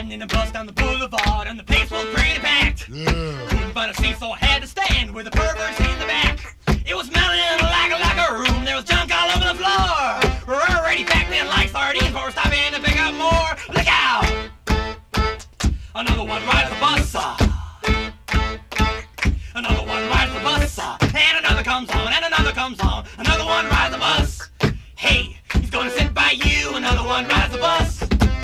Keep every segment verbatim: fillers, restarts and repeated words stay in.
riding in a bus down the boulevard, and the place was pretty packed. Yeah. Couldn't find a seat, so I had to stand with the perverts in the back. It was smelling like a, like a room. There was junk all over the floor. We're already packed in like sardines, but we're stopping to pick up more. Look out! Another one rides the bus. uh. Another one rides the bus. uh. And another comes on, and another comes on. Another one rides the bus. Hey, he's gonna sit by you. Another one rides the bus.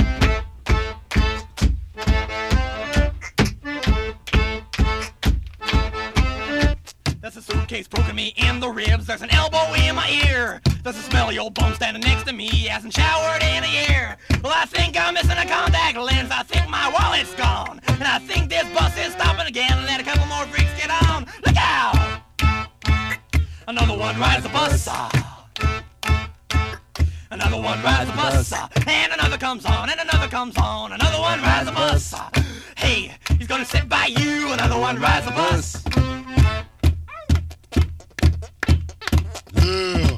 There's a suitcase poking me in the ribs. There's an elbow in my ear. There's a smelly old bum standing next to me. He hasn't showered in a year. Well, I think I'm missing a contact lens. I think my wallet's gone. And I think this bus is stopping again. Let a couple more freaks get on. Look out! Another one rides the bus. uh. Another one rides the bus. uh. And another comes on, and another comes on. Another one rides the bus. uh. Hey, he's gonna sit by you. Another one rides the bus. Yeah.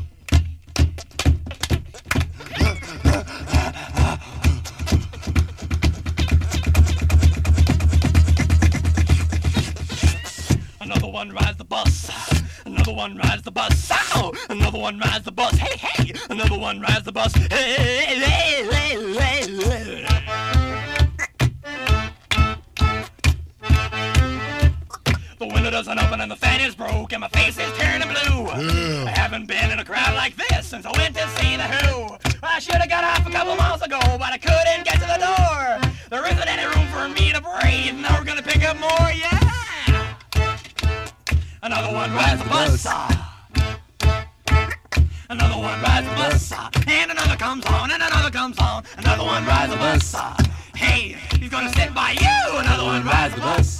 Another one rides the bus. Another one rides the bus. Ow! Another one rides the bus. Hey, hey! Another one rides the bus. Hey, hey, hey, hey, hey. The window doesn't open and the fan is broke and my face is turning blue. Yeah. I haven't been in a crowd like this since I went to see The Who. I should have got off a couple miles ago, but I couldn't get to the door. There isn't any room for me to breathe. Now we're gonna pick up more, yeah! Another one rides the bus. uh. Another one rides the bus. uh. And another comes on, and another comes on. Another one rides the bus. uh. Hey, he's gonna sit by you. Another one rides the bus.